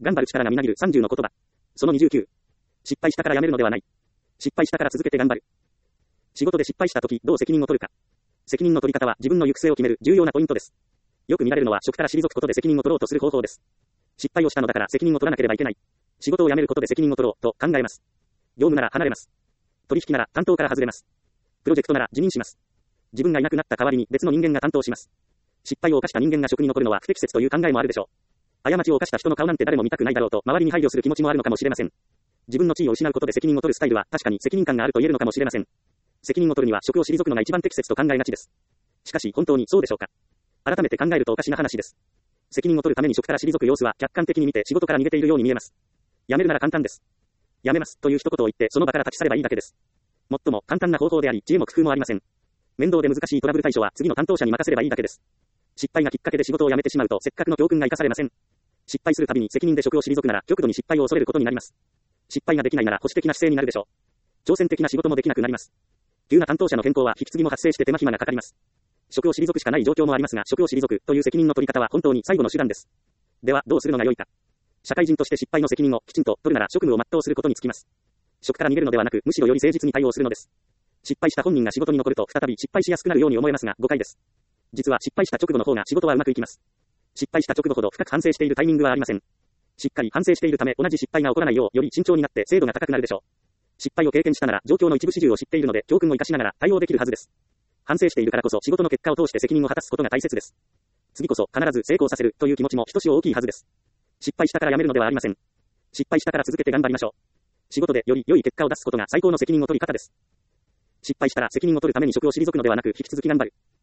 頑張る力がみなぎる30の言葉。その29。失敗したからやめるのではない。失敗したから続けて頑張る。仕事で失敗したとき、どう責任を取るか。責任の取り方は自分の行く末を決める重要なポイントです。よく見られるのは職から退くことで責任を取ろうとする方法です。失敗をしたのだから責任を取らなければいけない。仕事を辞めることで責任を取ろうと考えます。業務なら離れます。取引なら担当から外れます。プロジェクトなら辞任します。自分がいなくなった代わりに別の人間が担当します。失敗を犯した人間が職に残るのは不適切という考えもあるでしょう。過ちを犯した人の顔なんて誰も見たくないだろうと周りに配慮する気持ちもあるのかもしれません。自分の地位を失うことで責任を取るスタイルは確かに責任感があると言えるのかもしれません。責任を取るには職を退くのが一番適切と考えがちです。しかし本当にそうでしょうか。改めて考えるとおかしな話です。責任を取るために職から退く様子は客観的に見て仕事から逃げているように見えます。辞めるなら簡単です。辞めますという一言を言ってその場から立ち去ればいいだけです。もっとも簡単な方法であり知恵も工夫もありません。面倒で難しいトラブル対処は次の担当者に任せればいいだけです。失敗がきっかけで仕事を辞めてしまうとせっかくの教訓が生かされません。失敗するたびに責任で職を退くなら極度に失敗を恐れることになります。失敗ができないなら保守的な姿勢になるでしょう。挑戦的な仕事もできなくなります。急な担当者の変更は引き継ぎも発生して手間暇がかかります。職を退くしかない状況もありますが、職を退くという責任の取り方は本当に最後の手段です。ではどうするのが良いか。社会人として失敗の責任をきちんと取るなら職務を全うすることにつきます。職から逃げるのではなく、むしろより誠実に対応するのです。失敗した本人が仕事に残ると再び失敗しやすくなるように思えますが誤解です。実は失敗した直後の方が仕事はうまくいきます。失敗した直後ほど深く反省しているタイミングはありません。しっかり反省しているため同じ失敗が起こらないようより慎重になって精度が高くなるでしょう。失敗を経験したなら状況の一部始終を知っているので教訓を生かしながら対応できるはずです。反省しているからこそ仕事の結果を通して責任を果たすことが大切です。次こそ必ず成功させるという気持ちもひとしお大きいはずです。失敗したからやめるのではありません。失敗したから続けて頑張りましょう。仕事でより良い結果を出すことが最高の責任を取り方です。失敗したら責任を取るために職を退くのではなく引き続き頑張る。